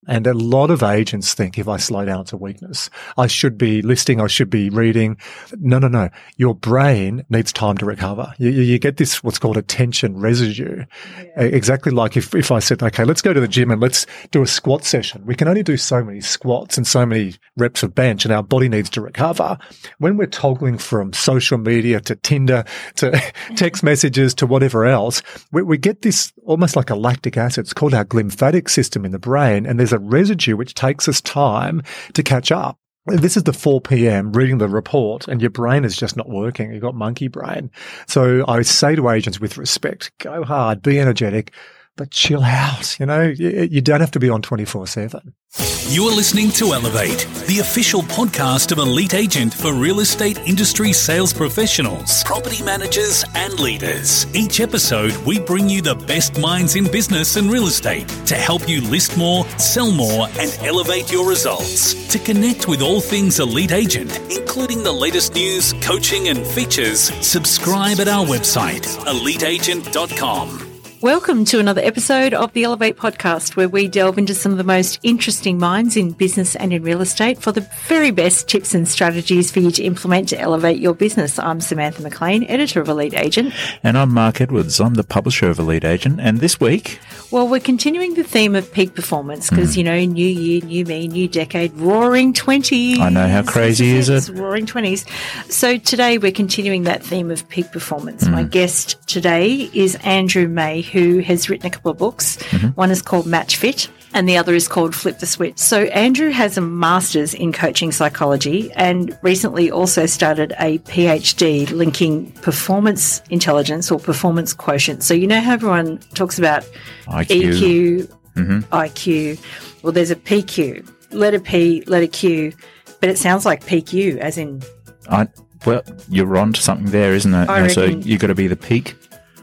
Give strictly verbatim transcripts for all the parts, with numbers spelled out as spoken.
And a lot of agents think if I slow down, it's a weakness. I should be listening. I should be reading. No, no, no. Your brain needs time to recover. You, you get this, what's called attention residue. Yeah. Exactly like if, if I said, okay, let's go to the gym and let's do a squat session. We can only do so many squats and so many reps of bench, and our body needs to recover. When we're toggling from social media to Tinder to text messages to whatever else, we, we get this almost like a lactic acid. It's called our glymphatic system in the brain, and there's a residue which takes us time to catch up. This is the four p.m. reading the report and your brain is just not working. You've got monkey brain. So I say to agents with respect, go hard, be energetic, but chill out. You know, you, you don't have to be on twenty-four seven. You are listening to Elevate, the official podcast of Elite Agent for real estate industry sales professionals, property managers and leaders. Each episode, we bring you the best minds in business and real estate to help you list more, sell more and elevate your results. To connect with all things Elite Agent, including the latest news, coaching and features, subscribe at our website, elite agent dot com. Welcome to another episode of the Elevate podcast, where we delve into some of the most interesting minds in business and in real estate for the very best tips and strategies for you to implement to elevate your business. I'm Samantha McLean, editor of Elite Agent. And I'm Mark Edwards. I'm the publisher of Elite Agent. And this week... Well, we're continuing the theme of peak performance because, mm. you know, new year, new me, new decade, roaring twenties. I know, how crazy is it? Roaring twenties. So today we're continuing that theme of peak performance. Mm. My guest today is Andrew May, who has written a couple of books. Mm-hmm. One is called Match Fit and the other is called Flip the Switch. So Andrew has a master's in coaching psychology and recently also started a PhD linking performance intelligence or performance quotient. So you know how everyone talks about I Q, E Q, mm-hmm. I Q. Well, there's a P Q, letter P, letter Q, but it sounds like P Q as in... I, well, you're on to something there, isn't it? I so reckon, you've got to be the peak.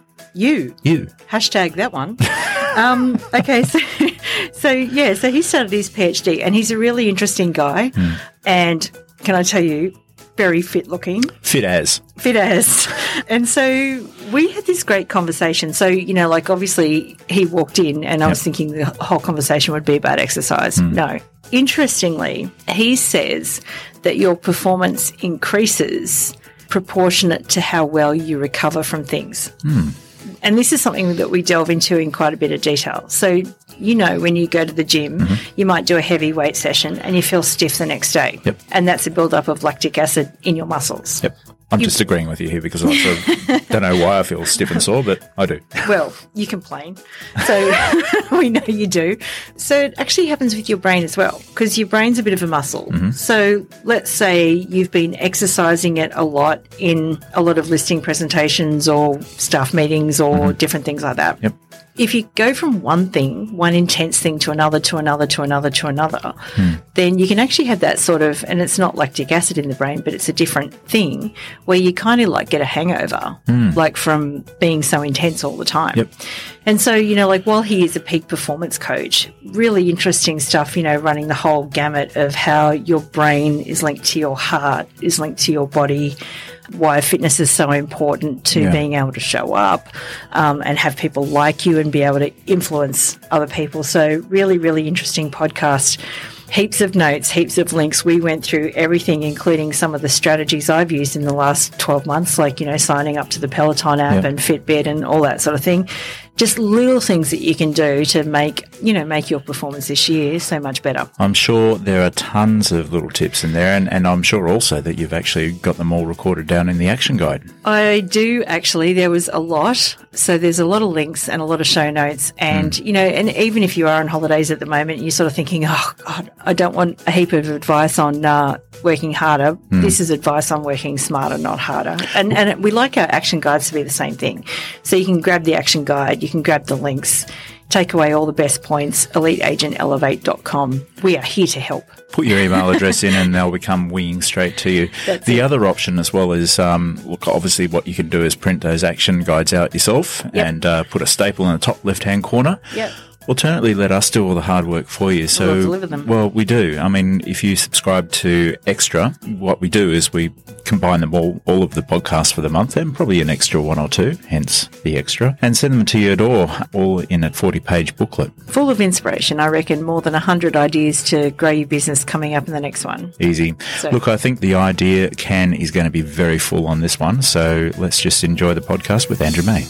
You. You. Hashtag that one. um, okay, so, so, yeah, so he started his PhD and he's a really interesting guy. Mm. And can I tell you, very fit looking. Fit as. Fit as. And so we had this great conversation. So, you know, like obviously he walked in and I yep. was thinking the whole conversation would be about exercise. Mm. No. Interestingly, he says that your performance increases proportionate to how well you recover from things. Mm. And this is something that we delve into in quite a bit of detail. So, you know, when you go to the gym, mm-hmm. you might do a heavy weight session and you feel stiff the next day. Yep. And that's a build-up of lactic acid in your muscles. Yep. I'm you, just agreeing with you here because I sort of don't know why I feel stiff and sore, but I do. Well, you complain. So we know you do. So it actually happens with your brain as well because your brain's a bit of a muscle. Mm-hmm. So let's say you've been exercising it a lot in a lot of listing presentations or staff meetings or mm-hmm. different things like that. Yep. If you go from one thing, one intense thing to another, to another, to another, to another, hmm. then you can actually have that sort of, and it's not lactic acid in the brain, but it's a different thing where you kind of like get a hangover, hmm. like from being so intense all the time. Yep. And so, you know, like while he is a peak performance coach, really interesting stuff, you know, running the whole gamut of how your brain is linked to your heart, is linked to your body, why fitness is so important to yeah. being able to show up um, and have people like you and be able to influence other people. So really, really interesting podcast. Heaps of notes, heaps of links. We went through everything, including some of the strategies I've used in the last twelve months, like, you know, signing up to the Peloton app yep. and Fitbit and all that sort of thing. Just little things that you can do to make, you know, make your performance this year so much better. I'm sure there are tons of little tips in there, and, and I'm sure also that you've actually got them all recorded down in the action guide. I do, actually. There was a lot. So there's a lot of links and a lot of show notes. And, mm. you know, and even if you are on holidays at the moment, you're sort of thinking, oh, God, I don't want a heap of advice on uh, working harder. Mm. This is advice on working smarter, not harder. And, and we like our action guides to be the same thing. So you can grab the action guide, you can grab the links, take away all the best points, elite agent elevate dot com. We are here to help. Put your email address in and they'll become winging straight to you. That's the it. Other option as well is, um, look, obviously what you can do is print those action guides out yourself yep. and uh, put a staple in the top left-hand corner. Yep. Alternately, let us do all the hard work for you. So, We'll deliver them. Well, we do. I mean, if you subscribe to Extra, what we do is we combine them all, all of the podcasts for the month, and probably an extra one or two, hence the extra, and send them to your door, all in a forty-page booklet. Full of inspiration. I reckon more than one hundred ideas to grow your business coming up in the next one. Easy. So- Look, I think the idea can is going to be very full on this one, so let's just enjoy the podcast with Andrew May.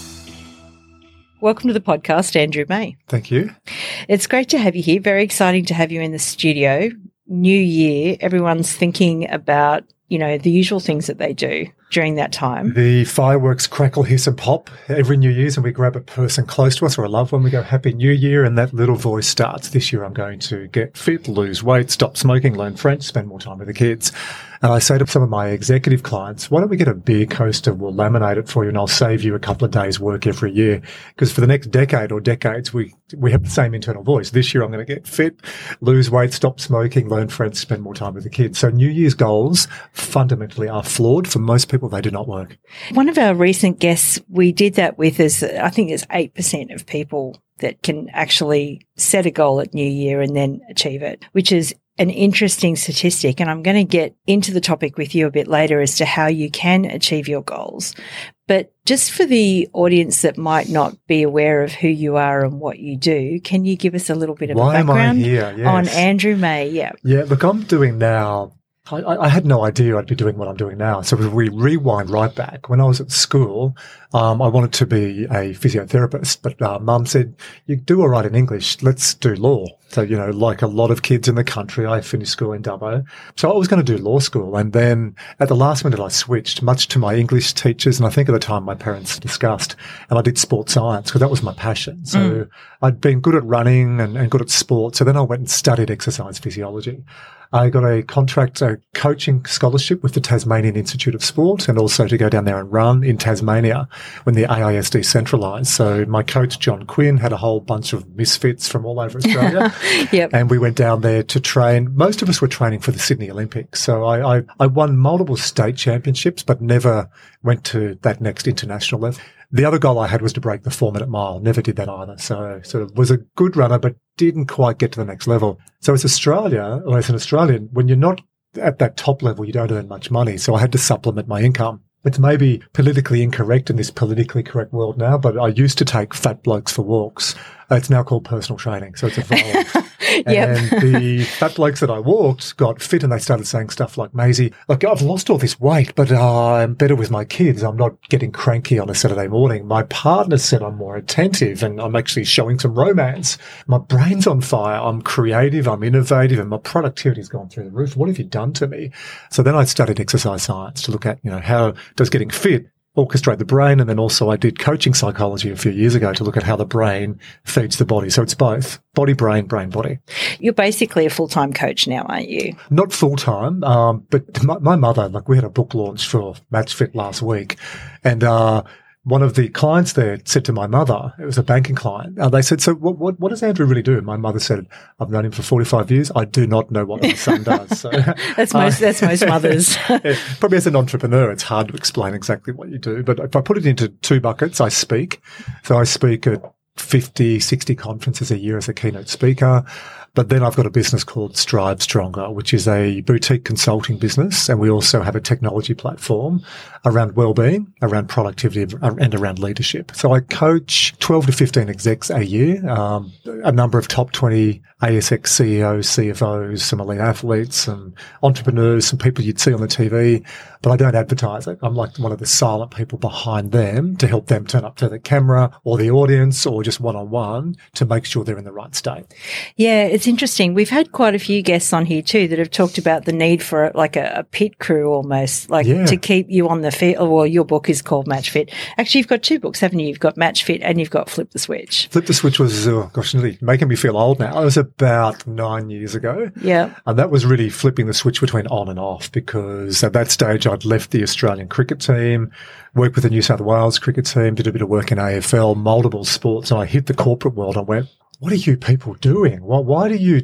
Welcome to the podcast, Andrew May. Thank you. It's great to have you here. Very exciting to have you in the studio. New year, everyone's thinking about, you know, the usual things that they do during that time. The fireworks crackle, hiss and pop every New Year's, and we grab a person close to us or a loved one. We go, Happy New Year, and that little voice starts. This year I'm going to get fit, lose weight, stop smoking, learn French, spend more time with the kids. And I say to some of my executive clients, why don't we get a beer coaster? We'll laminate it for you and I'll save you a couple of days' work every year. Because for the next decade or decades, we, we have the same internal voice. This year I'm going to get fit, lose weight, stop smoking, learn French, spend more time with the kids. So New Year's goals fundamentally are flawed. For most people, they do not work. One of our recent guests we did that with is, I think there's eight percent of people that can actually set a goal at New Year and then achieve it, which is an interesting statistic. And I'm going to get into the topic with you a bit later as to how you can achieve your goals. But just for the audience that might not be aware of who you are and what you do, can you give us a little bit of Why a background am I here? Yes. on Andrew May? Yeah. Yeah, look, I'm doing now. I, I had no idea I'd be doing what I'm doing now. So if we rewind right back, when I was at school, um, I wanted to be a physiotherapist, but uh, Mum said, you do all right in English, let's do law. So, you know, like a lot of kids in the country, I finished school in Dubbo. So I was going to do law school. And then at the last minute, I switched, much to my English teachers. And I think at the time my parents discussed, and I did sports science because that was my passion. So mm. I'd been good at running and, and good at sport. So then I went and studied exercise physiology. I got a contract, a coaching scholarship with the Tasmanian Institute of Sport, and also to go down there and run in Tasmania when the A I S decentralised. So my coach, John Quinn, had a whole bunch of misfits from all over Australia. Yep. And we went down there to train. Most of us were training for the Sydney Olympics. So I, I, I won multiple state championships, but never went to that next international level. The other goal I had was to break the four-minute mile. Never did that either. So, so was a good runner, but didn't quite get to the next level. So as Australia, or as an Australian, when you're not at that top level, you don't earn much money. So I had to supplement my income. It's maybe politically incorrect in this politically correct world now, but I used to take fat blokes for walks. It's now called personal training, so it's evolved. Yep. And the fat blokes that I walked got fit, and they started saying stuff like, Maisie, look, I've lost all this weight, but uh, I'm better with my kids. I'm not getting cranky on a Saturday morning. My partner said I'm more attentive, and I'm actually showing some romance. My brain's on fire. I'm creative. I'm innovative, and my productivity's gone through the roof. What have you done to me? So then I studied exercise science to look at, you know, how does getting fit orchestrate the brain, and then also I did coaching psychology a few years ago to look at how the brain feeds the body. So it's both body, brain, brain, body. You're basically a full-time coach now, aren't you? Not full-time, um, but my, my mother, like we had a book launch for MatchFit last week, and uh one of the clients there said to my mother, it was a banking client, uh, they said, so what, what, what does Andrew really do? My mother said, I've known him for forty-five years. I do not know what my son does. So, that's most, uh, that's most mothers. Yeah, probably as an entrepreneur, it's hard to explain exactly what you do. But if I put it into two buckets, I speak. So I speak at fifty, sixty conferences a year as a keynote speaker. But then I've got a business called Strive Stronger, which is a boutique consulting business. And we also have a technology platform around well-being, around productivity, and around leadership. So I coach twelve to fifteen execs a year, um, a number of top twenty A S X C E Os, C F Os, some elite athletes, some entrepreneurs, some people you'd see on the T V. But I don't advertise it. I'm like one of the silent people behind them to help them turn up to the camera or the audience or just one-on-one to make sure they're in the right state. Yeah, it's interesting. We've had quite a few guests on here too that have talked about the need for like a, a pit crew almost, like yeah. to keep you on the fit. Well, your book is called MatchFit. Actually, you've got two books, haven't you? You've got MatchFit and you've got Flip the Switch. Flip the Switch was, oh gosh, nearly making me feel old now. It was about nine years ago. Yeah. And that was really flipping the switch between on and off, because at that stage I'd left the Australian cricket team, worked with the New South Wales cricket team, did a bit of work in A F L, multiple sports, and I hit the corporate world. I went, what are you people doing? Why, why do you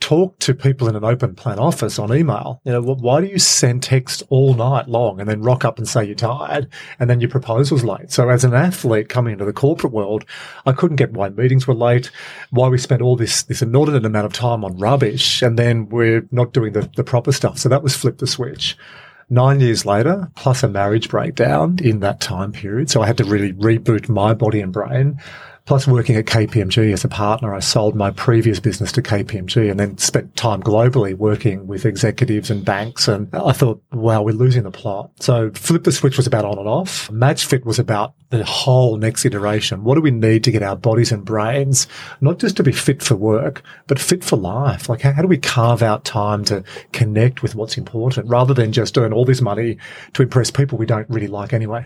talk to people in an open plan office on email. You know, why do you send text all night long and then rock up and say you're tired and then your proposal's late? So as an athlete coming into the corporate world, I couldn't get why meetings were late, why we spent all this, this inordinate amount of time on rubbish, and then we're not doing the, the proper stuff. So that was flip the switch. Nine years later, plus a marriage breakdown in that time period. So I had to really reboot my body and brain. Plus working at K P M G as a partner, I sold my previous business to K P M G and then spent time globally working with executives and banks. And I thought, wow, we're losing the plot. So Flip the Switch was about on and off. MatchFit was about the whole next iteration. What do we need to get our bodies and brains, not just to be fit for work, but fit for life? Like, how, how do we carve out time to connect with what's important rather than just earn all this money to impress people we don't really like anyway?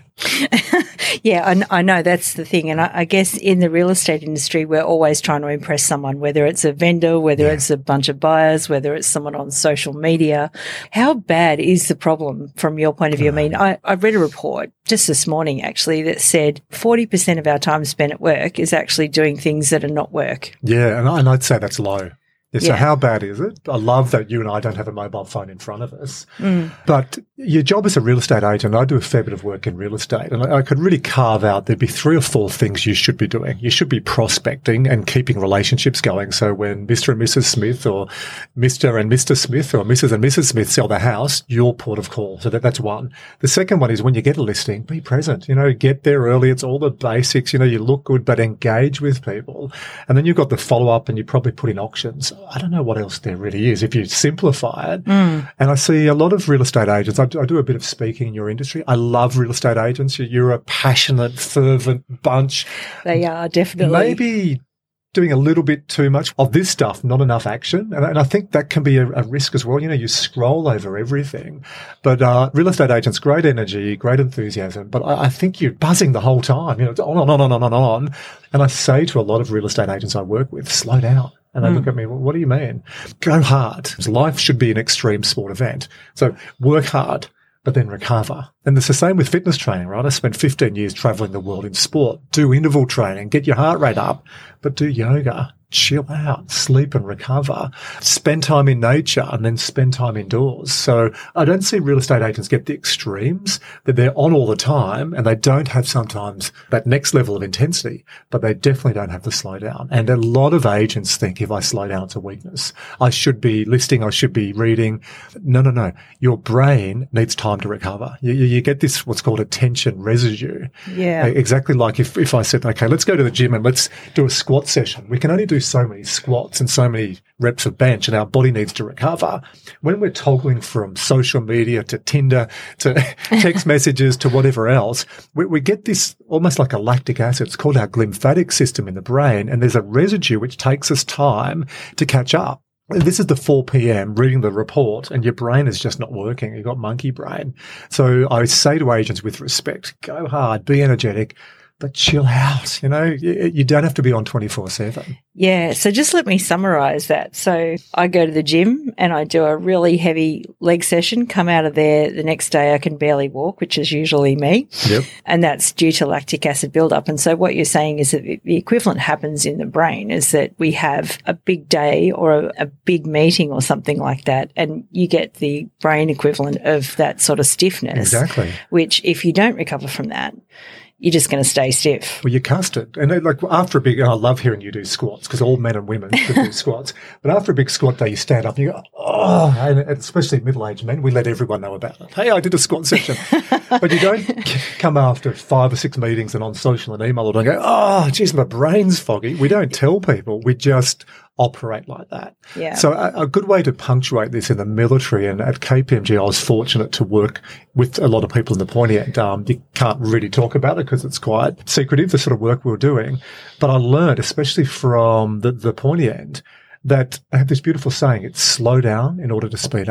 Yeah, I, I know that's the thing. And I, I guess in the real estate industry, we're always trying to impress someone, whether it's a vendor, whether yeah. it's a bunch of buyers, whether it's someone on social media. How bad is the problem from your point of view? I mean, I, I read a report just this morning, actually, that said forty percent of our time spent at work is actually doing things that are not work. Yeah, and, I, and I'd say that's low. Yeah, so Yeah. how bad is it? I love that you and I don't have a mobile phone in front of us. Mm. But your job as a real estate agent, I do a fair bit of work in real estate, and I, I could really carve out there'd be three or four things you should be doing. You should be prospecting and keeping relationships going. So when Mister and Missus Smith or Mister and Mister Smith or Missus and Missus Smith sell the house, your port of call. So that, that's one. The second one is when you get a listing, be present. You know, get there early. It's all the basics. You know, you look good, but engage with people. And then you've got the follow-up, and you probably put in auctions. I don't know what else there really is if you simplify it. Mm. And I see a lot of real estate agents. I do, I do a bit of speaking in your industry. I love real estate agents. You're a passionate, fervent bunch. They are, definitely. Maybe doing a little bit too much of this stuff, not enough action. And, and I think that can be a, a risk as well. You know, you scroll over everything. But uh, real estate agents, great energy, great enthusiasm. But I, I think you're buzzing the whole time. You know, it's on and on and on and on. And I say to a lot of real estate agents I work with, slow down. And they mm. look at me, well, what do you mean? Go hard. Life should be an extreme sport event. So work hard, but then recover. And it's the same with fitness training, right? I spent fifteen years traveling the world in sport. Do interval training, get your heart rate up, but do yoga. Chill out, sleep and recover, spend time in nature, and then spend time indoors. So I don't see real estate agents get the extremes, that they're on all the time and they don't have sometimes that next level of intensity, but they definitely don't have the slow down. And a lot of agents think if I slow down, it's a weakness. I should be listing, I should be reading. No, no, no. Your brain needs time to recover. You, you get this, what's called attention residue. Yeah. Exactly like if, if I said, okay, let's go to the gym and let's do a squat session. We can only do so many squats and so many reps of bench, and our body needs to recover. When we're toggling from social media to Tinder to text messages to whatever else, we, we get this almost like a lactic acid. It's called our glymphatic system in the brain, and there's a residue which takes us time to catch up. This is the four p.m. reading the report and your brain is just not working. You've got monkey brain. So I say to agents with respect, go hard, be energetic, but chill out. You know, you, you don't have to be on twenty-four seven. Yeah. So just let me summarize that. So I go to the gym and I do a really heavy leg session, come out of there. The next day I can barely walk, which is usually me. Yep. And that's due to lactic acid buildup. And so what you're saying is that the equivalent happens in the brain is that we have a big day or a, a big meeting or something like that. And you get the brain equivalent of that sort of stiffness. Exactly. Which if you don't recover from that, you're just going to stay stiff. Well, you're custard. And like after a big, and I love hearing you do squats because all men and women could do squats. But after a big squat day, you stand up and you go, oh, and especially middle-aged men, we let everyone know about it. Hey, I did a squat session. But you don't come after five or six meetings and on social and email and go, oh, geez, my brain's foggy. We don't tell people. We just operate like that. Yeah. So a, a good way to punctuate this in the military, and at K P M G I was fortunate to work with a lot of people in the pointy end. Um, you can't really talk about it because it's quite secretive, the sort of work we were doing. But I learned, especially from the, the pointy end, that I have this beautiful saying, it's slow down in order to speed up.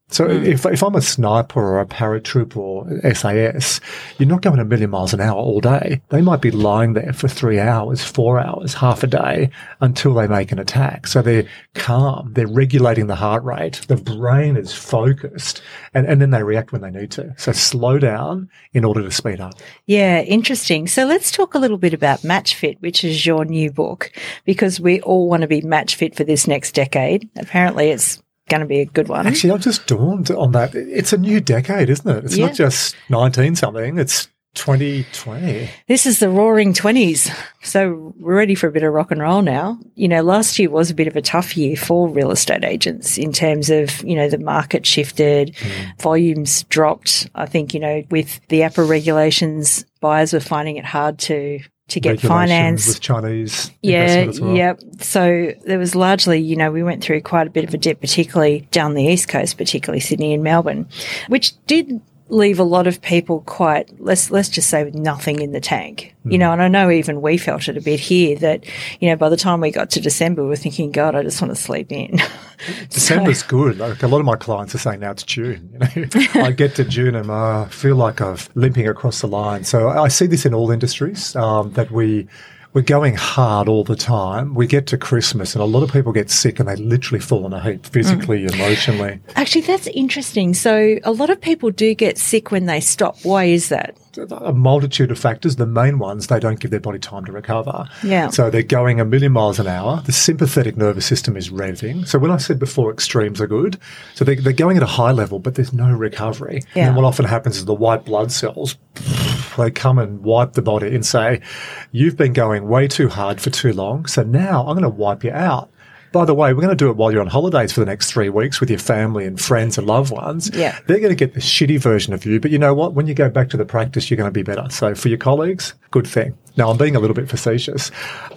So mm. if if I'm a sniper or a paratrooper or S A S, you're not going a million miles an hour all day. They might be lying there for three hours, four hours, half a day until they make an attack. So they're calm. They're regulating the heart rate. The brain is focused, and, and then they react when they need to. So slow down in order to speed up. Yeah, interesting. So let's talk a little bit about Match Fit, which is your new book, because we all want to be match fit for this next decade. Apparently it's going to be a good one. Actually, I've just dawned on that. It's a new decade, isn't it? It's yeah. not just nineteen something. It's twenty twenty. This is the roaring twenties. So we're ready for a bit of rock and roll now. You know, last year was a bit of a tough year for real estate agents in terms of, you know, the market shifted, mm. volumes dropped. I think, you know, with the A P R A regulations, buyers were finding it hard to to get finance with Chinese yeah, investment as well. Yeah. So there was largely, you know, we went through quite a bit of a dip, particularly down the East Coast, particularly Sydney and Melbourne, which did leave a lot of people quite, let's let's just say, with nothing in the tank. Mm. You know, and I know even we felt it a bit here that, you know, by the time we got to December, we were thinking, God, I just want to sleep in. December's so. good. Like a lot of my clients are saying now it's June. You know, I get to June and I feel like I'm limping across the line. So I see this in all industries, um, that we we're going hard all the time. We get to Christmas and a lot of people get sick and they literally fall in a heap physically, mm. emotionally. Actually, that's interesting. So a lot of people do get sick when they stop. Why is that? A multitude of factors. The main ones, they don't give their body time to recover. Yeah. So they're going a million miles an hour. The sympathetic nervous system is revving. So when I said before extremes are good, so they, they're going at a high level, but there's no recovery. Yeah. And what often happens is the white blood cells, they come and wipe the body and say, you've been going way too hard for too long, so now I'm going to wipe you out. By the way, we're going to do it while you're on holidays for the next three weeks with your family and friends and loved ones. Yeah. They're going to get the shitty version of you. But you know what? When you go back to the practice, you're going to be better. So for your colleagues, good thing. Now, I'm being a little bit facetious.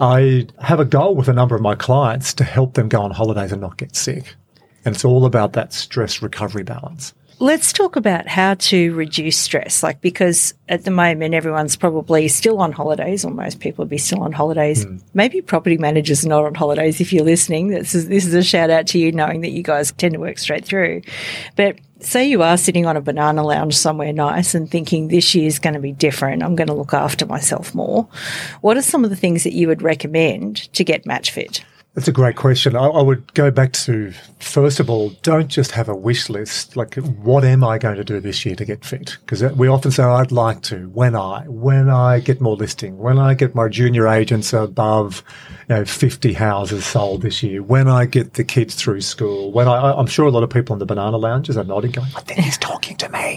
I have a goal with a number of my clients to help them go on holidays and not get sick. And it's all about that stress recovery balance. Let's talk about how to reduce stress, like, because at the moment everyone's probably still on holidays, or most people will be still on holidays. Mm. Maybe property managers are not on holidays if you're listening. This is, this is a shout out to you, knowing that you guys tend to work straight through. But say you are sitting on a banana lounge somewhere nice and thinking this year's going to be different, I'm going to look after myself more. What are some of the things that you would recommend to get match fit? That's a great question. I, I would go back to, first of all, don't just have a wish list. Like, what am I going to do this year to get fit? Because we often say, I'd like to, when I, when I get more listing, when I get my junior agents above, you know, fifty houses sold this year, when I get the kids through school, when I, I'm sure a lot of people in the banana lounges are nodding going, I think he's talking to me.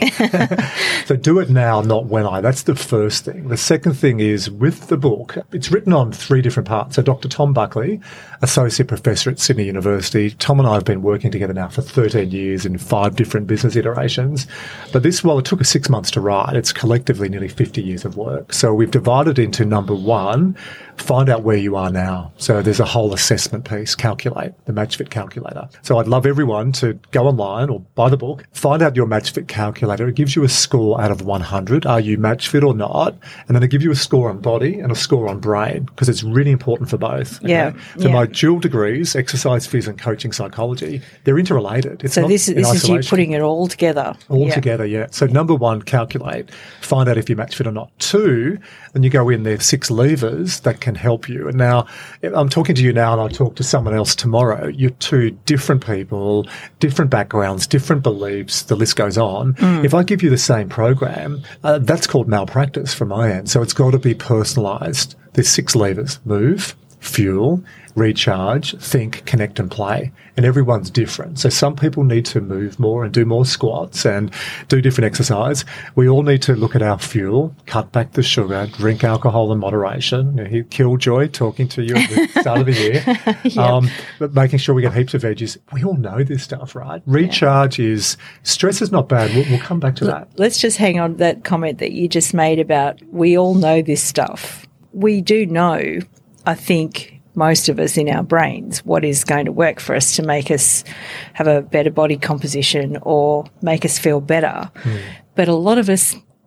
So do it now, not when I. That's the first thing. The second thing is, with the book, it's written on three different parts. So Doctor Tom Buckley, Associate Professor at Sydney University. Tom and I have been working together now for thirteen years in five different business iterations. But this, while it took us six months to write, it's collectively nearly fifty years of work. So we've divided into number one, find out where you are now. So there's a whole assessment piece, Calculate, the MatchFit calculator. So I'd love everyone to go online or buy the book, find out your MatchFit calculator. It gives you a score out of one hundred. Are you MatchFit or not? And then it gives you a score on body and a score on brain, because it's really important for both. Okay? Yeah. So yeah. my dual degrees, exercise, phys and coaching psychology, they're interrelated. It's so not this, this is you putting it all together. All yeah. together, yeah. So number one, calculate. Find out if you're match fit or not. Two, and you go in there, six levers that can help you. And now I'm talking to you now and I'll talk to someone else tomorrow. You're two different people, different backgrounds, different beliefs, the list goes on. Mm. If I give you the same program, uh, that's called malpractice from my end. So it's got to be personalised. There's six levers: move, fuel, recharge, think, connect and play. And everyone's different. So some people need to move more and do more squats and do different exercise. We all need to look at our fuel, cut back the sugar, drink alcohol in moderation. You know, Killjoy talking to you at the start of the year. Yep. Um, but making sure we get heaps of veggies. We all know this stuff, right? Recharge yeah. is, stress is not bad. We'll, we'll come back to that. Let's just hang on to that comment that you just made about we all know this stuff. We do know, I think, most of us in our brains, what is going to work for us to make us have a better body composition or make us feel better. Mm. But a lot of us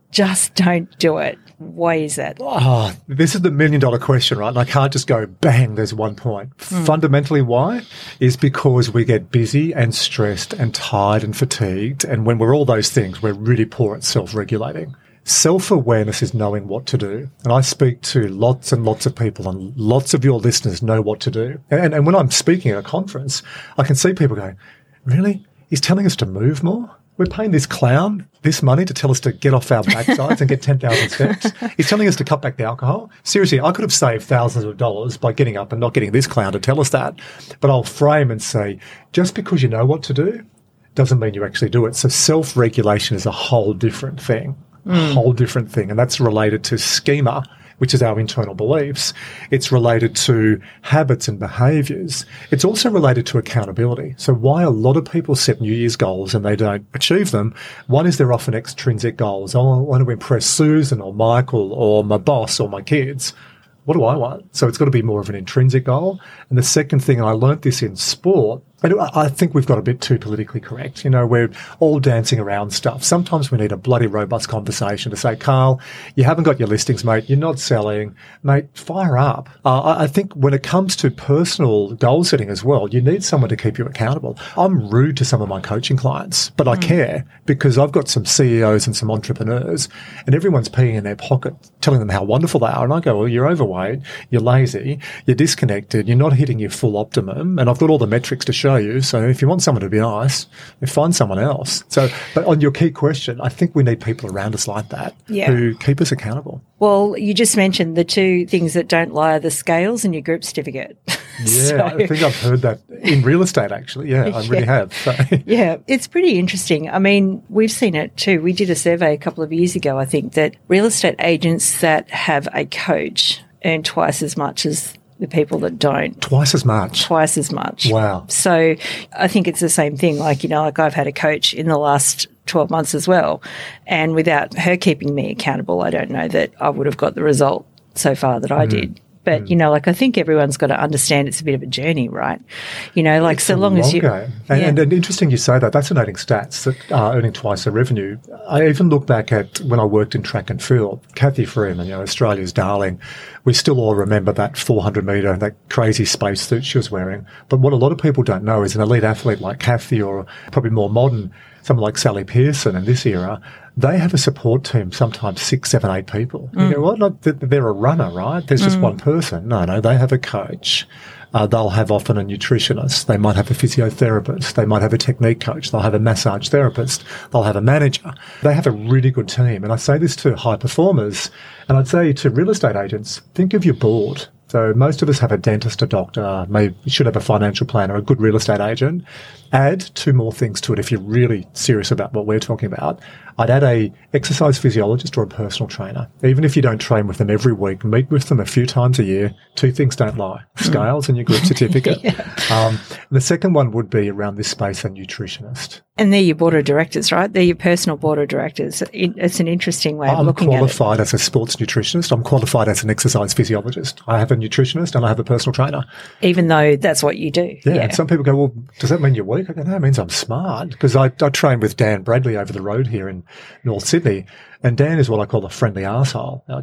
just don't do it. Why is that? Oh, this is the million dollar question, right? And I can't just go, bang, there's one point. Mm. Fundamentally, why? Is because we get busy and stressed and tired and fatigued. And when we're all those things, we're really poor at self-regulating. Self-awareness is knowing what to do. And I speak to lots and lots of people, and lots of your listeners know what to do. And, and when I'm speaking at a conference, I can see people going, really? He's telling us to move more? We're paying this clown this money to tell us to get off our backsides and get ten thousand steps. He's telling us to cut back the alcohol. Seriously, I could have saved thousands of dollars by getting up and not getting this clown to tell us that. But I'll frame and say, just because you know what to do doesn't mean you actually do it. So self-regulation is a whole different thing, mm. a whole different thing. And that's related to schema, which is our internal beliefs. It's related to habits and behaviours. It's also related to accountability. So why a lot of people set New Year's goals and they don't achieve them, one is they're often extrinsic goals. Oh, I want to impress Susan or Michael or my boss or my kids. What do I want? So it's got to be more of an intrinsic goal. And the second thing, and I learnt this in sport, I think we've got a bit too politically correct. You know, we're all dancing around stuff. Sometimes we need a bloody robust conversation to say, Carl, you haven't got your listings, mate. You're not selling. Mate, fire up. Uh, I think when it comes to personal goal setting as well, you need someone to keep you accountable. I'm rude to some of my coaching clients, but I mm. care because I've got some C E Os and some entrepreneurs and everyone's peeing in their pocket telling them how wonderful they are. And I go, well, you're overweight, you're lazy, you're disconnected, you're not hitting your full optimum. And I've got all the metrics to show you. So if you want someone to be nice, you find someone else. So, but on your key question, I think we need people around us like that yeah. who keep us accountable. Well, you just mentioned the two things that don't lie are the scales and your group certificate. Yeah, so, I think I've heard that in real estate, actually. Yeah, I really yeah. have. So. Yeah, it's pretty interesting. I mean, we've seen it too. We did a survey a couple of years ago, I think, that real estate agents that have a coach earn twice as much as the people that don't. Twice as much? Twice as much. Wow. So I think it's the same thing. Like, you know, like I've had a coach in the last twelve months as well. And without her keeping me accountable, I don't know that I would have got the result so far that I mm. did. But, mm. you know, like I think everyone's got to understand it's a bit of a journey, right? You know, like it's so long, long as you... And, yeah. and, and interesting you say that. That's fascinating stats, that uh, earning twice the revenue. I even look back at when I worked in track and field. Kathy Freeman, you know, Australia's darling. We still all remember that four hundred metre, that crazy spacesuit she was wearing. But what a lot of people don't know is an elite athlete like Kathy, or probably more modern, someone like Sally Pearson in this era, they have a support team, sometimes six, seven, eight people. Mm. You know what? Like they're a runner, right? There's just mm. one person. No, no, they have a coach. Uh, they'll have often a nutritionist. They might have a physiotherapist. They might have a technique coach. They'll have a massage therapist. They'll have a manager. They have a really good team. And I say this to high performers, and I'd say to real estate agents, think of your board. So most of us have a dentist, a doctor, maybe you should have a financial planner, a good real estate agent. Add two more things to it if you're really serious about what we're talking about. I'd add a exercise physiologist or a personal trainer. Even if you don't train with them every week, meet with them a few times a year. Two things don't lie: scales and your group certificate. yeah. um, the second one would be around this space, a nutritionist. And they're your board of directors, right? They're your personal board of directors. It, it's an interesting way of I'm looking at it. I'm qualified as a sports nutritionist. I'm qualified as an exercise physiologist. I have a nutritionist and I have a personal trainer. Even though that's what you do. Yeah. yeah. And some people go, well, does that mean you're weak? I go, no, it means I'm smart. Because I, I train with Dan Bradley over the road here in North Sydney. And Dan is what I call a friendly arsehole. Like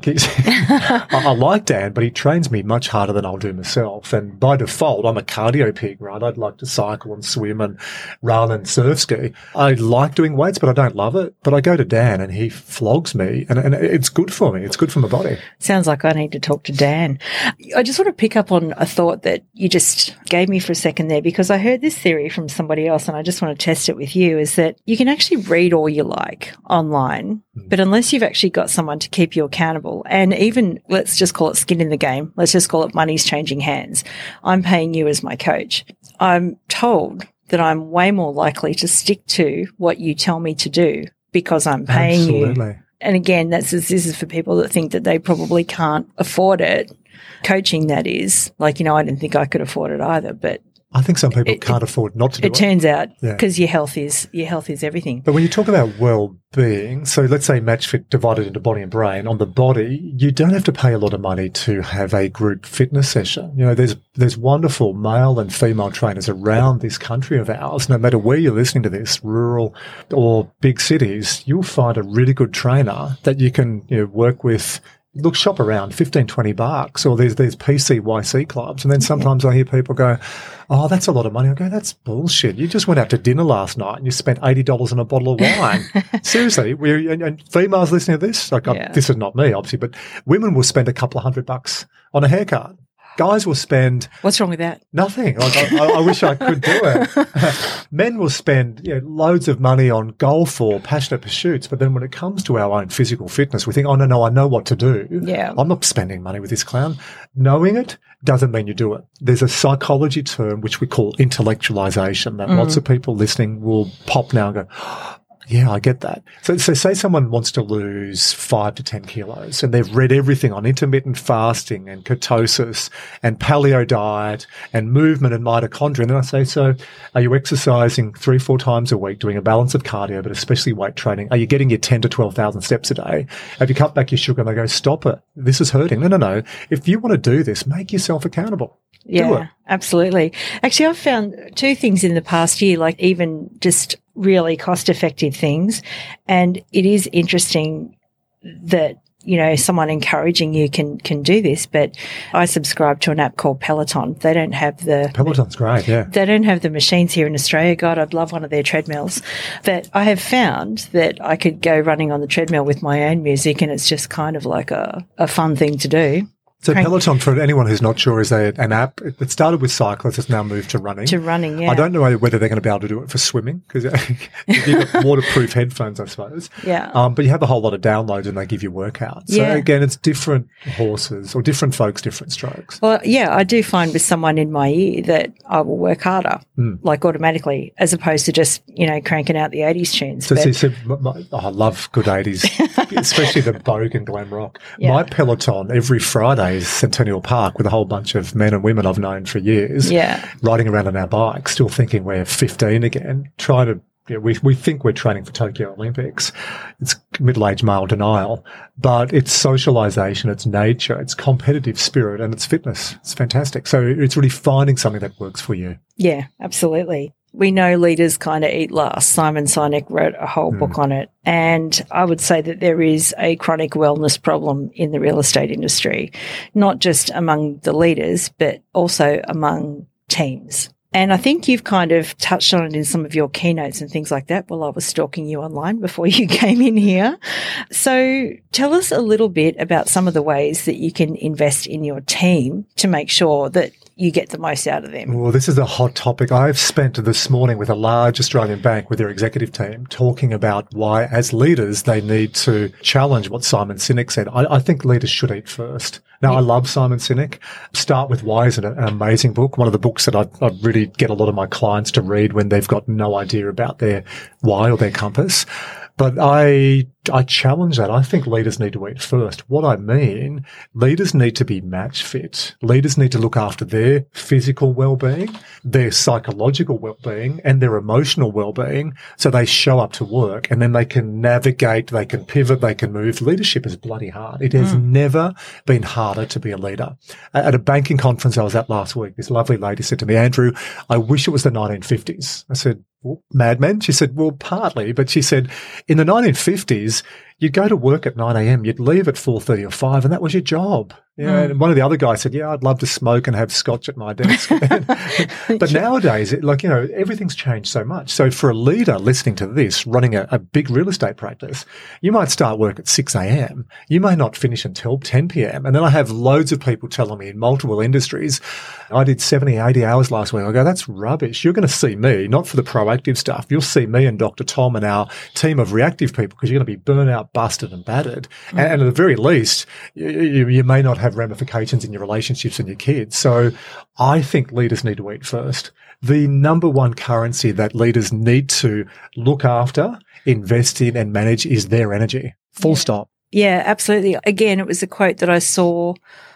I, I like Dan, but he trains me much harder than I'll do myself. And by default, I'm a cardio pig, right? I'd like to cycle and swim and run and surf ski. I like doing weights, but I don't love it. But I go to Dan and he flogs me, and, and it's good for me. It's good for my body. Sounds like I need to talk to Dan. I just want to pick up on a thought that you just gave me for a second there, because I heard this theory from somebody else and I just want to test it with you, is that you can actually read all you like online, mm. but unless you've actually got someone to keep you accountable, and even let's just call it skin in the game, let's just call it money's changing hands. I'm paying you as my coach. I'm told that I'm way more likely to stick to what you tell me to do because I'm paying Absolutely. you. And again, that's this is for people that think that they probably can't afford it. Coaching, that is. Like, you know, I didn't think I could afford it either, but I think some people it, can't it, afford not to do it. It turns out Yeah. because your health is your health is everything. But when you talk about well-being, so let's say MatchFit divided into body and brain. On the body, you don't have to pay a lot of money to have a group fitness session. You know, there's there's wonderful male and female trainers around this country of ours. No matter where you're listening to this, rural or big cities, you'll find a really good trainer that you can, you know, work with. Look, shop around, fifteen, twenty bucks, or there's, there's P C Y C clubs. And then sometimes I hear people go, oh, that's a lot of money. I go, that's bullshit. You just went out to dinner last night and you spent eighty dollars on a bottle of wine. Seriously, we're, and, and females listening to this, like, Yeah. I, this is not me, obviously, but women will spend a couple of hundred bucks on a haircut. Guys will spend What's wrong with that? nothing. Like, I, I wish I could do it. Men will spend, you know, loads of money on golf or passionate pursuits, but then when it comes to our own physical fitness, we think, oh, no, no, I know what to do. Yeah. I'm not spending money with this clown. Knowing it doesn't mean you do it. There's a psychology term which we call intellectualization that Mm. lots of people listening will pop now and go, yeah, I get that. So, so say someone wants to lose five to ten kilos and they've read everything on intermittent fasting and ketosis and paleo diet and movement and mitochondria. And then I say, so are you exercising three, four times a week, doing a balance of cardio, but especially weight training? Are you getting your ten to twelve thousand steps a day? Have you cut back your sugar? And they go, stop it. This is hurting. No, no, no. If you want to do this, make yourself accountable. Do Yeah, it. absolutely. Actually, I've found two things in the past year, like even just really cost effective things. And it is interesting that, you know, someone encouraging you can, can do this, but I subscribe to an app called Peloton. They don't have the Peloton's great, yeah. They don't have the machines here in Australia. God, I'd love one of their treadmills. But I have found that I could go running on the treadmill with my own music, and it's just kind of like a, a fun thing to do. So Crank- Peloton, for anyone who's not sure, is a, an app. It it started with cyclists. It's now moved to running. To running, yeah. I don't know whether they're going to be able to do it for swimming because you've got waterproof headphones, I suppose. Yeah. Um, but you have a whole lot of downloads and they give you workouts. So Yeah. again, it's different horses or different folks, different strokes. Well, yeah, I do find with someone in my ear that I will work harder, Mm. like automatically, as opposed to just, you know, cranking out the eighties tunes. So, But- see, so my, my, oh, I love good eighties, especially the Vogue and glam rock. Yeah. My Peloton every Friday is Centennial Park with a whole bunch of men and women I've known for years. Yeah. Riding around on our bikes, still thinking we're fifteen again, trying to, you know, we, we think we're training for Tokyo Olympics. It's middle-aged male denial, but it's socialization, it's nature, it's competitive spirit, and it's fitness. It's fantastic. So it's really finding something that works for you. Yeah, absolutely. We know leaders kind of eat last. Simon Sinek wrote a whole Hmm. book on it. And I would say that there is a chronic wellness problem in the real estate industry, not just among the leaders, but also among teams. And I think you've kind of touched on it in some of your keynotes and things like that while I was stalking you online before you came in here. So tell us a little bit about some of the ways that you can invest in your team to make sure that you get the most out of them. Well, this is a hot topic. I've spent this morning with a large Australian bank with their executive team talking about why, as leaders, they need to challenge what Simon Sinek said. I, I think leaders should eat first. Now, I love Simon Sinek. Start With Why is an, an amazing book. One of the books that I, I really get a lot of my clients to read when they've got no idea about their why or their compass. But I, I challenge that. I think leaders need to eat first. What I mean, leaders need to be match fit. Leaders need to look after their physical well-being, their psychological well-being, and their emotional well-being so they show up to work and then they can navigate, they can pivot, they can move. Leadership is bloody hard. It has mm. never been harder to be a leader. At a banking conference I was at last week, this lovely lady said to me, Andrew, I wish it was the nineteen fifties. I said, well, madmen? She said, well, partly, but she said, in the nineteen fifties, you'd go to work at nine a.m., you'd leave at four thirty or five, and that was your job. Yeah, mm. And one of the other guys said, yeah, I'd love to smoke and have scotch at my desk. But nowadays, it, like, you know, everything's changed so much. So for a leader listening to this, running a, a big real estate practice, you might start work at six a.m. You may not finish until ten p.m. And then I have loads of people telling me in multiple industries, I did seventy, eighty hours last week. I go, that's rubbish. You're going to see me, not for the proactive stuff. You'll see me and Doctor Tom and our team of reactive people because you're going to be burnt out, busted and battered. Mm. And, and at the very least, you, you, you may not have ramifications in your relationships and your kids. So I think leaders need to eat first. The number one currency that leaders need to look after, invest in and manage is their energy. Full yeah. stop. Yeah, absolutely. Again, it was a quote that I saw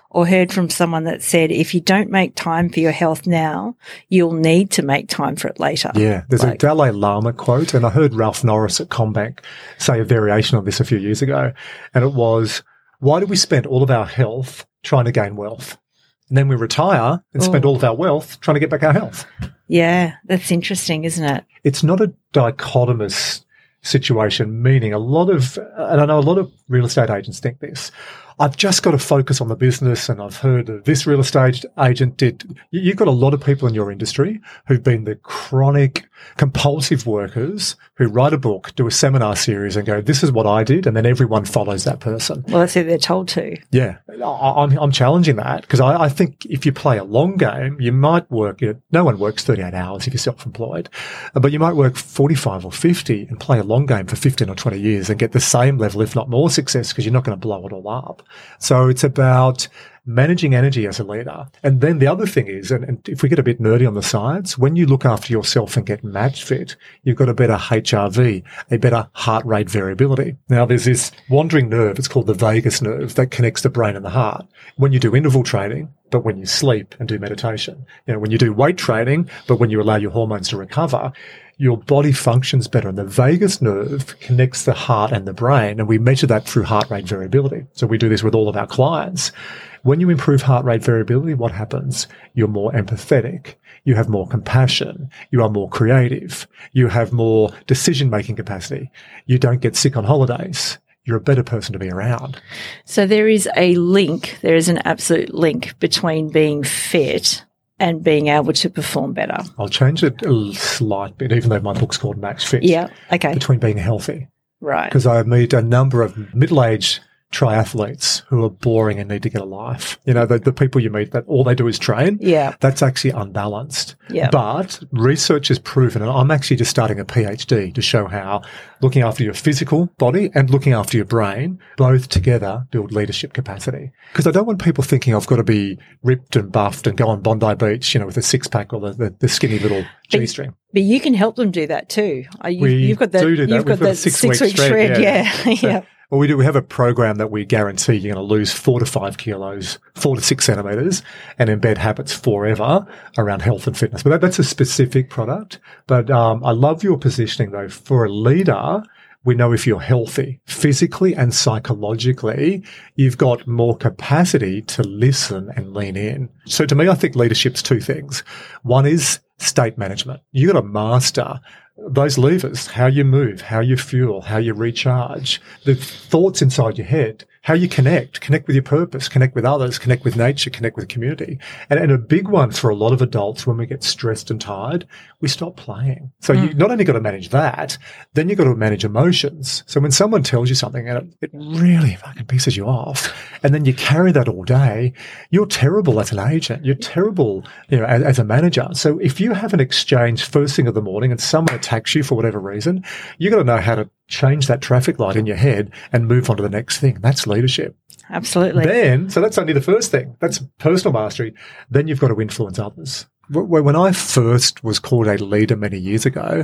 or heard from someone that said, if you don't make time for your health now, you'll need to make time for it later. Yeah, there's like, a Dalai Lama quote, and I heard Ralph Norris at CommBank say a variation of this a few years ago, and it was, why do we spend all of our health trying to gain wealth? And then we retire and spend Ooh. all of our wealth trying to get back our health. Yeah, that's interesting, isn't it? It's not a dichotomous situation, meaning a lot of, and I know a lot of real estate agents think this, I've just got to focus on the business, and I've heard of this real estate agent did. You've got a lot of people in your industry who've been the chronic compulsive workers who write a book, do a seminar series and go, this is what I did, and then everyone follows that person. Well, that's what they're told to. Yeah, I, I'm, I'm challenging that because I, I think if you play a long game, you might work, you know, no one works thirty-eight hours if you're self-employed, but you might work forty-five or fifty and play a long game for fifteen or twenty years and get the same level, if not more success, because you're not going to blow it all up. So it's about managing energy as a leader. And then the other thing is, and, and if we get a bit nerdy on the sides, when you look after yourself and get match fit, you've got a better H R V, a better heart rate variability. Now, there's this wandering nerve, it's called the vagus nerve, that connects the brain and the heart. When you do interval training, but when you sleep and do meditation, you know, when you do weight training, but when you allow your hormones to recover, your body functions better, and the vagus nerve connects the heart and the brain, and we measure that through heart rate variability. So we do this with all of our clients. When you improve heart rate variability, what happens? You're more empathetic. You have more compassion. You are more creative. You have more decision-making capacity. You don't get sick on holidays. You're a better person to be around. So there is a link, there is an absolute link between being fit and being able to perform better. I'll change it a slight bit, even though my book's called Match Fit. Yeah, okay. Between being healthy. Right. Because I meet a number of middle-aged triathletes who are boring and need to get a life. You know, the, the people you meet that all they do is train. Yeah. That's actually unbalanced. Yeah. But research has proven, and I'm actually just starting a PhD to show how looking after your physical body and looking after your brain both together build leadership capacity. Because I don't want people thinking I've got to be ripped and buffed and go on Bondi Beach, you know, with a six-pack or the, the, the skinny little G-string. But you can help them do that too. You, we you've got that, do do that. You've got We've got that a six-week six-week shred, shred. yeah. Yeah. So, yeah. Well, we do. We have a program that we guarantee you're going to lose four to five kilos, four to six centimeters, and embed habits forever around health and fitness. But that, that's a specific product. But um, I love your positioning, though. For a leader, we know if you're healthy, physically and psychologically, you've got more capacity to listen and lean in. So to me, I think leadership's two things. One is state management. You've got to master those levers, how you move, how you fuel, how you recharge, the thoughts inside your head, how you connect, connect with your purpose, connect with others, connect with nature, connect with community. And, and a big one for a lot of adults when we get stressed and tired, we stop playing. So mm. you not only got to manage that, then you've got to manage emotions. So when someone tells you something and it, it really fucking pisses you off, and then you carry that all day, you're terrible as an agent. You're terrible, you know, as, as a manager. So if you have an exchange first thing of the morning and someone attacks you for whatever reason, you got to know how to change that traffic light in your head and move on to the next thing. That's leadership. Absolutely. Then, so that's only the first thing. That's personal mastery. Then you've got to influence others. When I first was called a leader many years ago,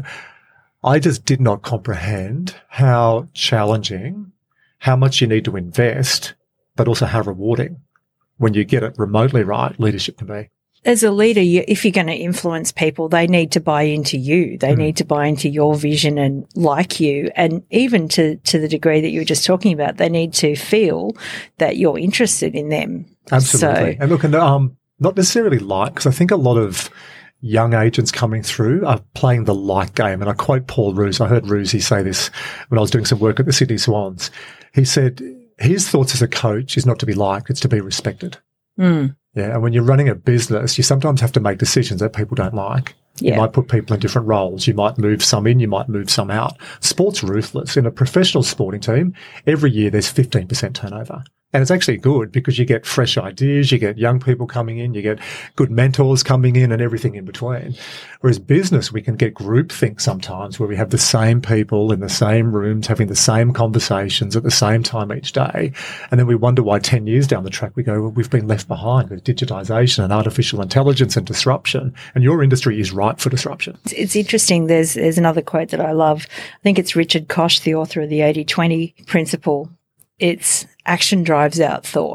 I just did not comprehend how challenging, how much you need to invest, but also how rewarding when you get it remotely right, leadership can be. As a leader, you, if you're going to influence people, they need to buy into you. They mm. need to buy into your vision and like you. And even to, to the degree that you were just talking about, they need to feel that you're interested in them. Absolutely. So, and look, and, um, not necessarily like, because I think a lot of young agents coming through are playing the like game. And I quote Paul Roos. I heard Roos say this when I was doing some work at the Sydney Swans. He said his thoughts as a coach is not to be liked, it's to be respected. Mm. Yeah, and when you're running a business, you sometimes have to make decisions that people don't like. Yeah. You might put people in different roles. You might move some in, you might move some out. Sport's ruthless. In a professional sporting team, every year there's fifteen percent turnover. And it's actually good because you get fresh ideas, you get young people coming in, you get good mentors coming in and everything in between. Whereas business, we can get groupthink sometimes where we have the same people in the same rooms having the same conversations at the same time each day. And then we wonder why ten years down the track we go, well, we've been left behind with digitization and artificial intelligence and disruption. And your industry is ripe for disruption. It's, it's interesting. There's, there's another quote that I love. I think it's Richard Koch, the author of the eighty twenty principle. It's action drives out thought.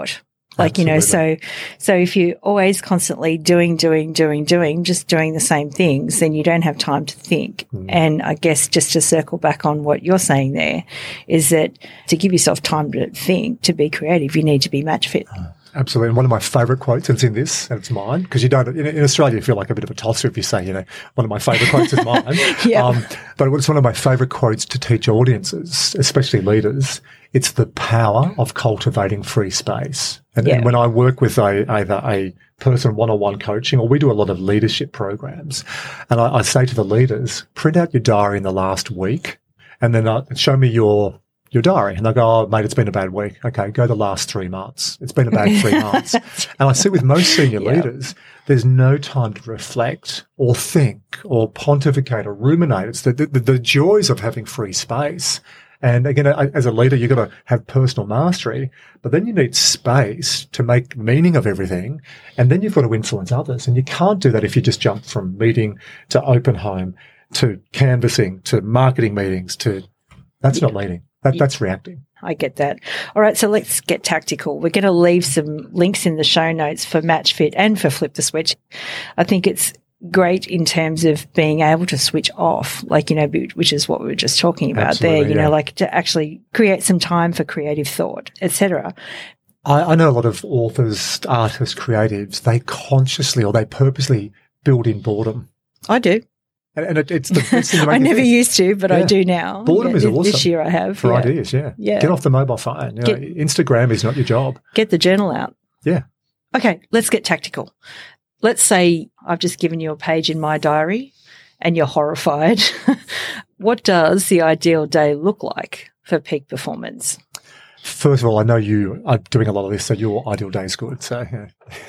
Like, Absolutely. you know, so, so if you're always constantly doing, doing, doing, doing, just doing the same things, then you don't have time to think. Mm. And I guess just to circle back on what you're saying there is that to give yourself time to think, to be creative, you need to be match fit. Oh. Absolutely. And one of my favourite quotes, and it's in this, and it's mine, because you don't, in, in Australia, you feel like a bit of a tosser if you say, you know, one of my favourite quotes is mine. yeah. Um, but it's one of my favourite quotes to teach audiences, especially leaders. It's the power of cultivating free space. And, yeah. and when I work with a, either a person one-on-one coaching, or we do a lot of leadership programs, and I, I say to the leaders, print out your diary in the last week, and then uh, show me your your diary. And they go, oh, mate, it's been a bad week. Okay, go the last three months. It's been a bad three months. And I see with most senior yeah. leaders, there's no time to reflect or think or pontificate or ruminate. It's the, the, the joys of having free space. And again, as a leader, you've got to have personal mastery, but then you need space to make meaning of everything. And then you've got to influence others. And you can't do that if you just jump from meeting to open home to canvassing to marketing meetings to, that's yeah. not leading. That, that's reacting. I get that. All right, so let's get tactical. We're going to leave some links in the show notes for Match Fit and for Flip the Switch. I think it's great in terms of being able to switch off, like, you know, which is what we were just talking about Absolutely, there, you yeah. know, like to actually create some time for creative thought, et cetera. I, I know a lot of authors, artists, creatives, they consciously or they purposely build in boredom. I do. And, and it, it's the best thing to make I never think. used to, but yeah. I do now. Boredom yeah, is awesome. This year I have. For yeah. ideas, yeah. yeah. Get off the mobile phone. You know, get, Instagram is not your job. Get the journal out. Yeah. Okay, let's get tactical. Let's say I've just given you a page in my diary and you're horrified. What does the ideal day look like for peak performance? First of all, I know you are doing a lot of this, so your ideal day is good. So, yeah.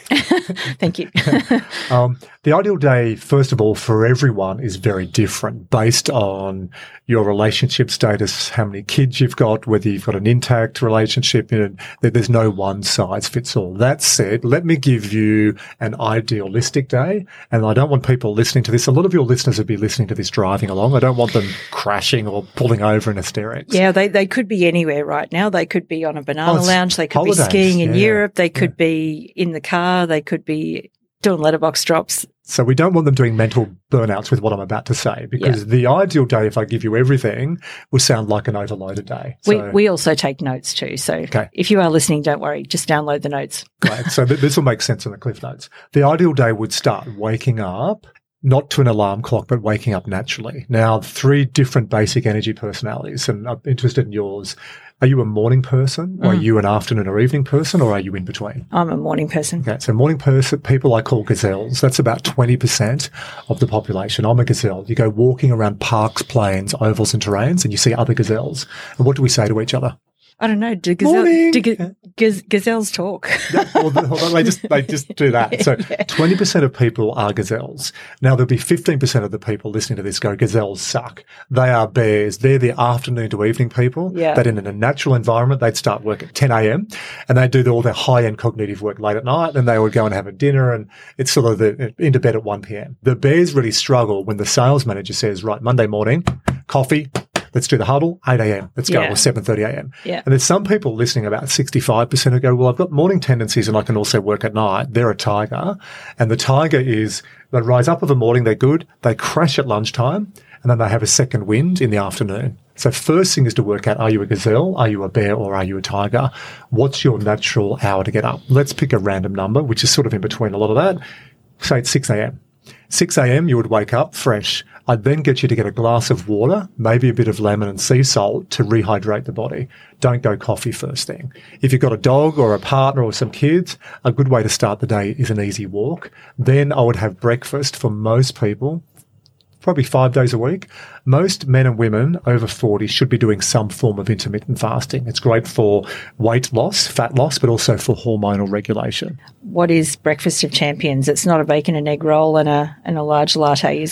Thank you. um, the ideal day, first of all, for everyone is very different based on your relationship status, how many kids you've got, whether you've got an intact relationship. You know, there's no one size fits all. That said, let me give you an idealistic day. And I don't want people listening to this. A lot of your listeners would be listening to this driving along. I don't want them crashing or pulling over in hysterics. Yeah, they, they could be anywhere right now. They could be on a banana oh, lounge. They could holidays. be skiing in yeah, Europe. They could yeah. be in the car. They could be doing letterbox drops. So we don't want them doing mental burnouts with what I'm about to say, because yeah. the ideal day, if I give you everything, will sound like an overloaded day. We so, we also take notes too. So okay. if you are listening, don't worry, just download the notes. Right. So th- this will make sense in the Cliff Notes. The ideal day would start waking up, not to an alarm clock, but waking up naturally. Now, three different basic energy personalities, and I'm interested in yours. Are you a morning person, or mm. are you an afternoon or evening person, or are you in between? I'm a morning person. Okay, so morning person, people I call gazelles. That's about twenty percent of the population. I'm a gazelle. You go walking around parks, plains, ovals and terrains, and you see other gazelles. And what do we say to each other? I don't know. Do, gazelle, do ga- gaz- gazelles talk? Yeah, well, they just they just do that. So twenty percent of people are gazelles. Now there'll be fifteen percent of the people listening to this go, gazelles suck. They are bears. They're the afternoon to evening people. Yeah. That in a natural environment, they'd start work at ten a.m. and they do all their high-end cognitive work late at night, and they would go and have a dinner, and it's sort of the, into bed at one p.m. The bears really struggle when the sales manager says, right, Monday morning, coffee, let's do the huddle, eight a.m. Let's go, yeah. or seven thirty a.m. Yeah. And there's some people listening, about sixty-five percent who go, well, I've got morning tendencies and I can also work at night. They're a tiger. And the tiger is, they rise up of a morning, they're good. They crash at lunchtime, and then they have a second wind in the afternoon. So first thing is to work out, are you a gazelle, are you a bear, or are you a tiger? What's your natural hour to get up? Let's pick a random number, which is sort of in between a lot of that. Say it's six a.m. six a.m. you would wake up fresh. I'd then get you to get a glass of water, maybe a bit of lemon and sea salt to rehydrate the body. Don't go coffee first thing. If you've got a dog or a partner or some kids, a good way to start the day is an easy walk. Then I would have breakfast for most people, probably five days a week. Most men and women over forty should be doing some form of intermittent fasting. It's great for weight loss, fat loss, but also for hormonal regulation. What is breakfast of champions? It's not a bacon and egg roll and a and a large latte, is it?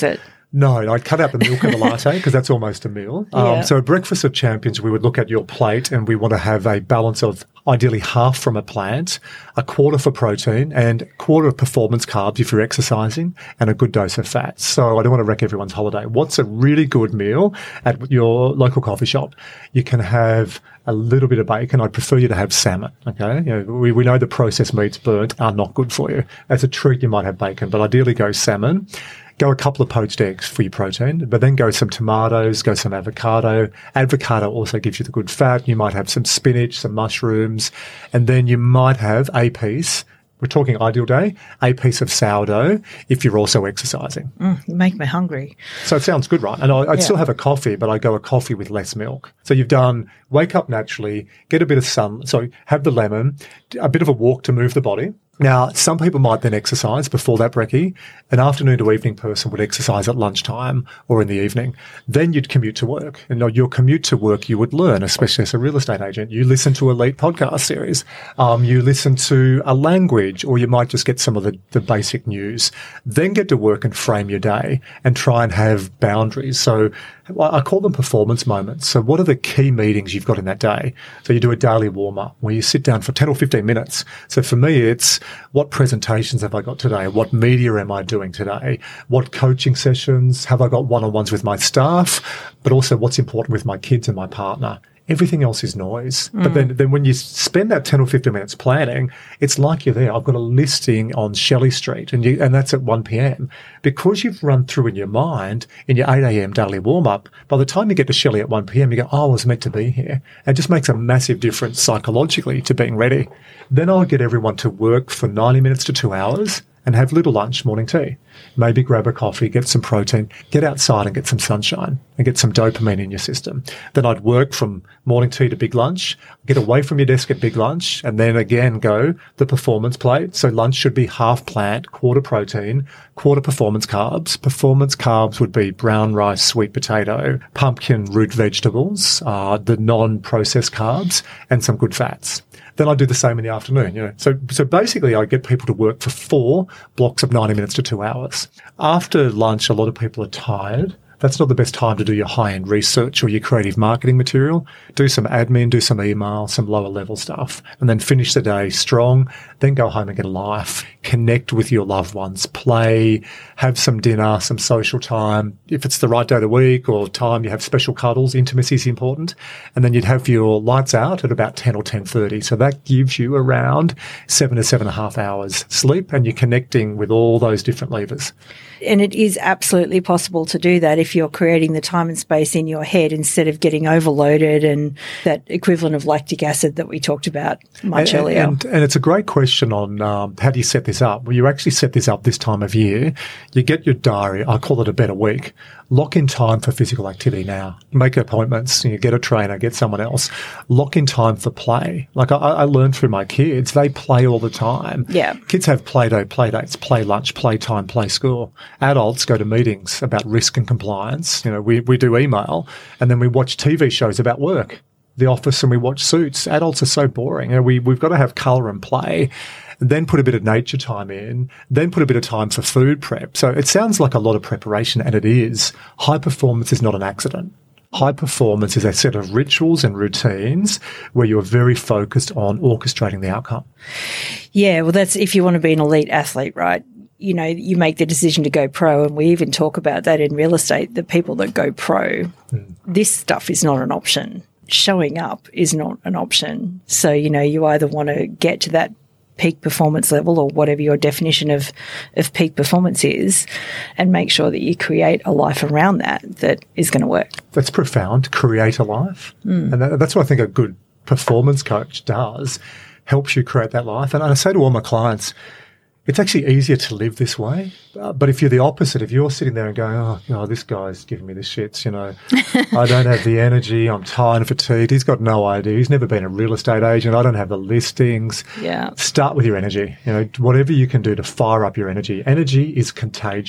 No, I'd cut out the milk and the latte because that's almost a meal. Um, Yeah. So a breakfast of champions, we would look at your plate and we want to have a balance of ideally half from a plant, a quarter for protein and a quarter of performance carbs if you're exercising, and a good dose of fat. So I don't want to wreck everyone's holiday. What's a really good meal at your local coffee shop? You can have a little bit of bacon. I'd prefer you to have salmon. Okay. You know, we, we know the processed meats burnt are not good for you. As a treat, you might have bacon, but ideally go salmon. Go a couple of poached eggs for your protein, but then go some tomatoes, go some avocado. Avocado also gives you the good fat. You might have some spinach, some mushrooms, and then you might have a piece, we're talking ideal day, a piece of sourdough if you're also exercising. Mm, you make me hungry. So it sounds good, right? And I, I'd Yeah. still have a coffee, but I go a coffee with less milk. So you've done wake up naturally, get a bit of sun, so have the lemon, a bit of a walk to move the body. Now, some people might then exercise before that brekkie. An afternoon to evening person would exercise at lunchtime or in the evening. Then you'd commute to work. And on your commute to work, you would learn, especially as a real estate agent. You listen to Elite podcast series. Um, you listen to a language, or you might just get some of the, the basic news. Then get to work and frame your day and try and have boundaries. So I call them performance moments. So what are the key meetings you've got in that day? So you do a daily warm-up where you sit down for ten or fifteen minutes. So for me, it's what presentations have I got today? What media am I doing today? What coaching sessions have I got one-on-ones with my staff? But also what's important with my kids and my partner. Everything else is noise. Mm. But then, then when you spend that ten or fifteen minutes planning, it's like you're there. I've got a listing on Shelley Street and you, and that's at one p.m. Because you've run through in your mind in your eight a.m. daily warm-up, by the time you get to Shelley at one p.m., you go, oh, I was meant to be here. And it just makes a massive difference psychologically to being ready. Then I'll get everyone to work for ninety minutes to two hours and have little lunch, morning tea. Maybe grab a coffee, get some protein, get outside and get some sunshine and get some dopamine in your system. Then I'd work from morning tea to big lunch, get away from your desk at big lunch, and then again go the performance plate. So lunch should be half plant, quarter protein, quarter performance carbs. Performance carbs would be brown rice, sweet potato, pumpkin, root vegetables, uh, the non-processed carbs, and some good fats. Then I do the same in the afternoon, you know. So, so basically I get people to work for four blocks of ninety minutes to two hours. After lunch, a lot of people are tired. That's not the best time to do your high-end research or your creative marketing material. Do some admin, do some email, some lower level stuff, and then finish the day strong. Then go home and get a life. Connect with your loved ones. Play, have some dinner, some social time. If it's the right day of the week or time, you have special cuddles. Intimacy is important. And then you'd have your lights out at about ten or ten thirty. So that gives you around seven to seven and a half hours sleep, and you're connecting with all those different levers. And it is absolutely possible to do that if you're creating the time and space in your head instead of getting overloaded and that equivalent of lactic acid that we talked about much and, earlier. And, and it's a great question on um, how do you set this up? Well, you actually set this up this time of year. You get your diary. I call it a better week. Lock in time for physical activity now. Make appointments. You get a trainer, get someone else. Lock in time for play. Like I, I learned through my kids, they play all the time. Yeah. Kids have play doh, play dates, play lunch, play time, play school. Adults go to meetings about risk and compliance. You know, we, we do email and then we watch T V shows about work, The Office, and we watch Suits. Adults are so boring. You know, we, we've got to have colour and play. Then put a bit of nature time in, then put a bit of time for food prep. So it sounds like a lot of preparation, and it is. High performance is not an accident. High performance is a set of rituals and routines where you're very focused on orchestrating the outcome. Yeah, well, that's if you want to be an elite athlete, right? You know, you make the decision to go pro, and we even talk about that in real estate, the people that go pro, mm. this stuff is not an option. Showing up is not an option. So, you know, you either want to get to that peak performance level or whatever your definition of, of peak performance is, and make sure that you create a life around that that is going to work. That's profound. Create a life. Mm. And that, that's what I think a good performance coach does, helps you create that life. And I say to all my clients, it's actually easier to live this way. Uh, but if you're the opposite, if you're sitting there and going, oh, you know, this guy's giving me the shits, you know, I don't have the energy, I'm tired and fatigued, he's got no idea, he's never been a real estate agent, I don't have the listings. Yeah. Start with your energy. You know, whatever you can do to fire up your energy. Energy is contagious.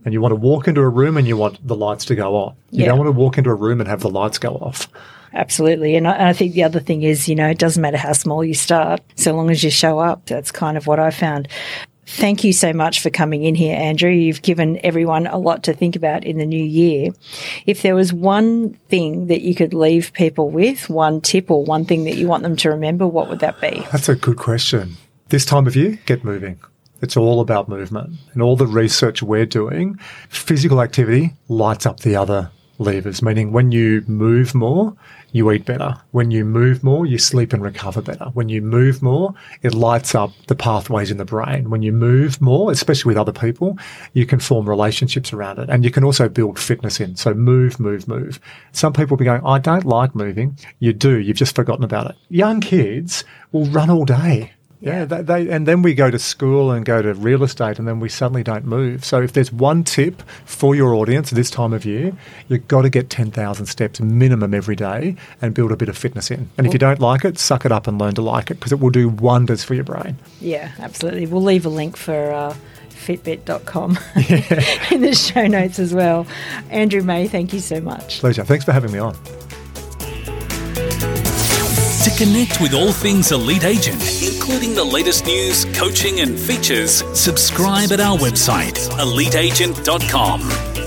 And you want to walk into a room and you want the lights to go on. You Yeah. don't want to walk into a room and have the lights go off. Absolutely. And I, and I think the other thing is, you know, it doesn't matter how small you start, so long as you show up. That's kind of what I found. Thank you so much for coming in here, Andrew. You've given everyone a lot to think about in the new year. If there was one thing that you could leave people with, one tip or one thing that you want them to remember, what would that be? That's a good question. This time of year, get moving. It's all about movement. And all the research we're doing, physical activity lights up the other levers, meaning when you move more, you eat better. When you move more, you sleep and recover better. When you move more, it lights up the pathways in the brain. When you move more, especially with other people, you can form relationships around it. And you can also build fitness in. So move, move, move. Some people will be going, I don't like moving. You do. You've just forgotten about it. Young kids will run all day. Yeah, they, they, and then we go to school and go to real estate and then we suddenly don't move. So if there's one tip for your audience this time of year, you've got to get ten thousand steps minimum every day and build a bit of fitness in. And if you don't like it, suck it up and learn to like it because it will do wonders for your brain. Yeah, absolutely. We'll leave a link for uh, fitbit dot com yeah. in the show notes as well. Andrew May, thank you so much. Pleasure. Thanks for having me on. To connect with all things Elite Agent, including the latest news, coaching and features, subscribe at our website, elite agent dot com.